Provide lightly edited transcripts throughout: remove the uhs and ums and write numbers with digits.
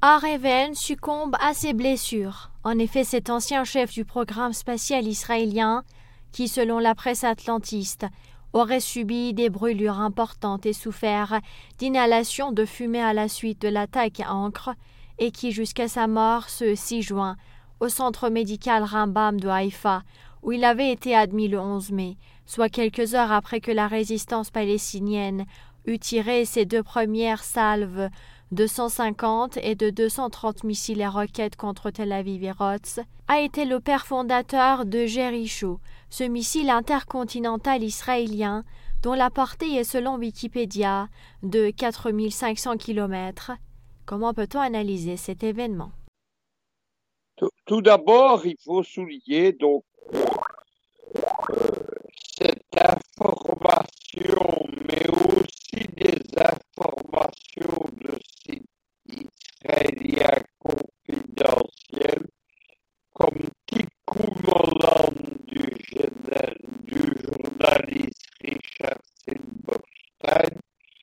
Ar-Even succombe à ses blessures. En effet, cet ancien chef du programme spatial israélien, qui, selon la presse atlantiste, aurait subi des brûlures importantes et souffert d'inhalation de fumée à la suite de l'attaque à Ankre, et qui, jusqu'à sa mort ce 6 juin, au centre médical Rambam de Haïfa, où il avait été admis le 11 mai, soit quelques heures après que la résistance palestinienne eut tiré ses 2 premières salves de 150 et de 230 missiles et roquettes contre Tel Aviv et Rhodes, a été le père fondateur de Jericho, ce missile intercontinental israélien dont la portée est selon Wikipédia de 4500 km. Comment peut-on analyser cet événement? Tout d'abord, il faut souligner donc cette information, mais aussi des informations de sites israéliens confidentiels, comme Tikkun Olam du journaliste Richard Silberstein,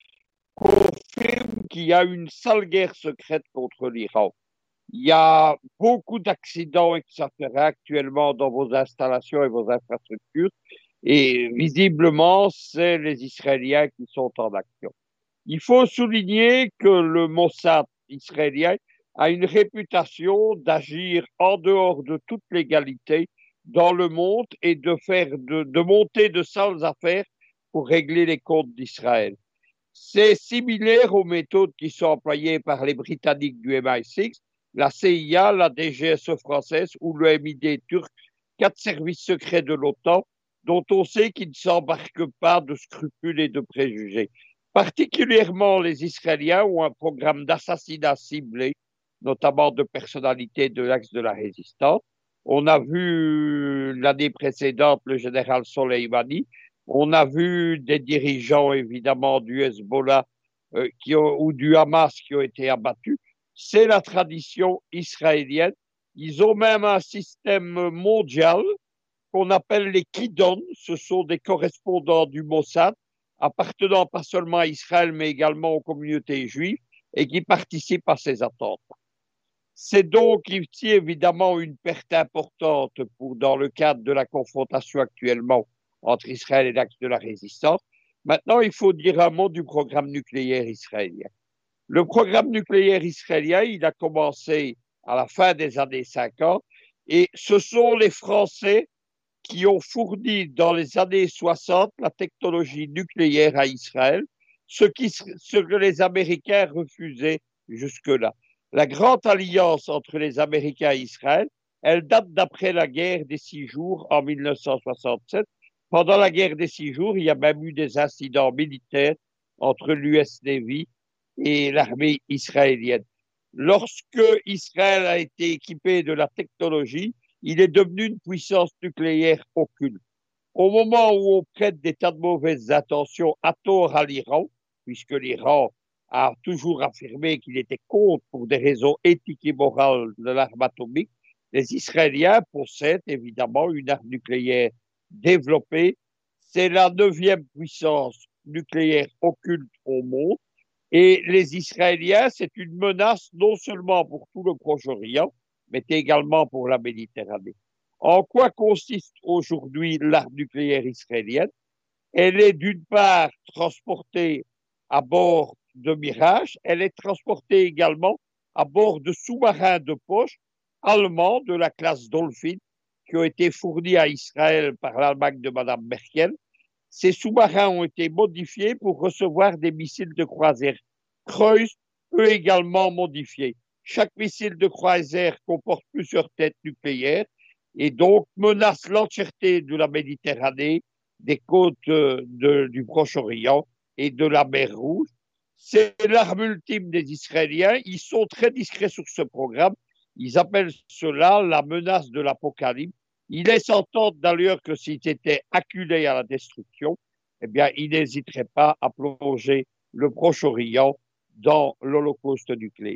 confirme qu'il y a une sale guerre secrète contre l'Iran. Il y a beaucoup d'accidents etc. actuellement dans vos installations et vos infrastructures. Et visiblement, c'est les Israéliens qui sont en action. Il faut souligner que le Mossad israélien a une réputation d'agir en dehors de toute légalité dans le monde et de monter de sales affaires pour régler les comptes d'Israël. C'est similaire aux méthodes qui sont employées par les Britanniques du MI6, la CIA, la DGSE française ou le MID turc, 4 services secrets de l'OTAN, dont on sait qu'ils ne s'embarquent pas de scrupules et de préjugés. Particulièrement, les Israéliens ont un programme d'assassinat ciblé, notamment de personnalités de l'axe de la résistance. On a vu l'année précédente le général Soleimani. On a vu des dirigeants, évidemment, du Hezbollah ou du Hamas qui ont été abattus. C'est la tradition israélienne. Ils ont même un système mondial qu'on appelle les Kidon. Ce sont des correspondants du Mossad, appartenant pas seulement à Israël, mais également aux communautés juives, et qui participent à ces attentats. C'est donc ici évidemment une perte importante dans le cadre de la confrontation actuellement entre Israël et l'axe de la résistance. Maintenant, il faut dire un mot du programme nucléaire israélien. Le programme nucléaire israélien, il a commencé à la fin des années 50 et ce sont les Français qui ont fourni dans les années 60 la technologie nucléaire à Israël, ce que les Américains refusaient jusque-là. La grande alliance entre les Américains et Israël, elle date d'après la guerre des 6 jours en 1967. Pendant la guerre des 6 jours, il y a même eu des incidents militaires entre l'US Navy et l'armée israélienne. Lorsque Israël a été équipé de la technologie, il est devenu une puissance nucléaire occulte. Au moment où on prête des tas de mauvaises intentions à tort à l'Iran, puisque l'Iran a toujours affirmé qu'il était contre pour des raisons éthiques et morales de l'arme atomique, les Israéliens possèdent évidemment une arme nucléaire développée. C'est la 9e puissance nucléaire occulte au monde. Et les Israéliens, c'est une menace non seulement pour tout le Proche-Orient, mais également pour la Méditerranée. En quoi consiste aujourd'hui l'arme nucléaire israélienne? Elle est d'une part transportée à bord de Mirage, elle est transportée également à bord de sous-marins de poche allemands de la classe Dolphin qui ont été fournis à Israël par l'Allemagne de Mme Merkel. Ces sous-marins ont été modifiés pour recevoir des missiles de croisière Kreuz, eux également modifiés. Chaque missile de croisière comporte plusieurs têtes nucléaires et donc menace l'entièreté de la Méditerranée, des côtes du Proche-Orient et de la mer Rouge. C'est l'arme ultime des Israéliens. Ils sont très discrets sur ce programme. Ils appellent cela la menace de l'apocalypse. Ils laissent entendre d'ailleurs que s'ils étaient acculés à la destruction, eh bien, ils n'hésiteraient pas à plonger le Proche-Orient dans l'Holocauste nucléaire.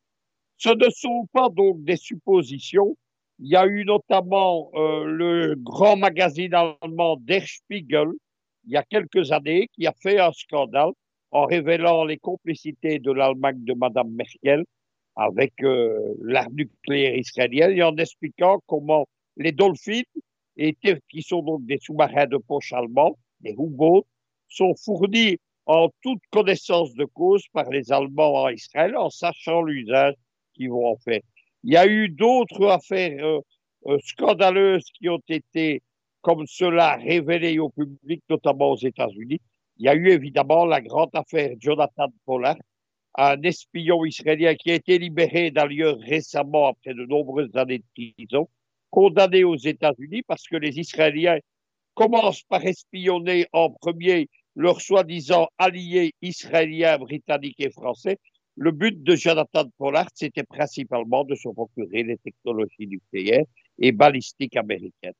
Ce ne sont pas donc des suppositions. Il y a eu notamment le grand magazine allemand Der Spiegel, il y a quelques années, qui a fait un scandale en révélant les complicités de l'Allemagne de Mme Merkel avec l'arme nucléaire israélienne et en expliquant comment les Dolphins, qui sont donc des sous-marins de poche allemands, des U-boats, sont fournis en toute connaissance de cause par les Allemands en Israël, en sachant l'usage qu'ils vont en faire. Il y a eu d'autres affaires scandaleuses qui ont été, comme cela, révélées au public, notamment aux États-Unis. Il y a eu évidemment la grande affaire Jonathan Pollard, un espion israélien qui a été libéré d'ailleurs récemment après de nombreuses années de prison, condamné aux États-Unis parce que les Israéliens commencent par espionner en premier leurs soi-disant alliés israéliens, britanniques et français. Le but de Jonathan Pollard, c'était principalement de se procurer les technologies nucléaires et balistiques américaines.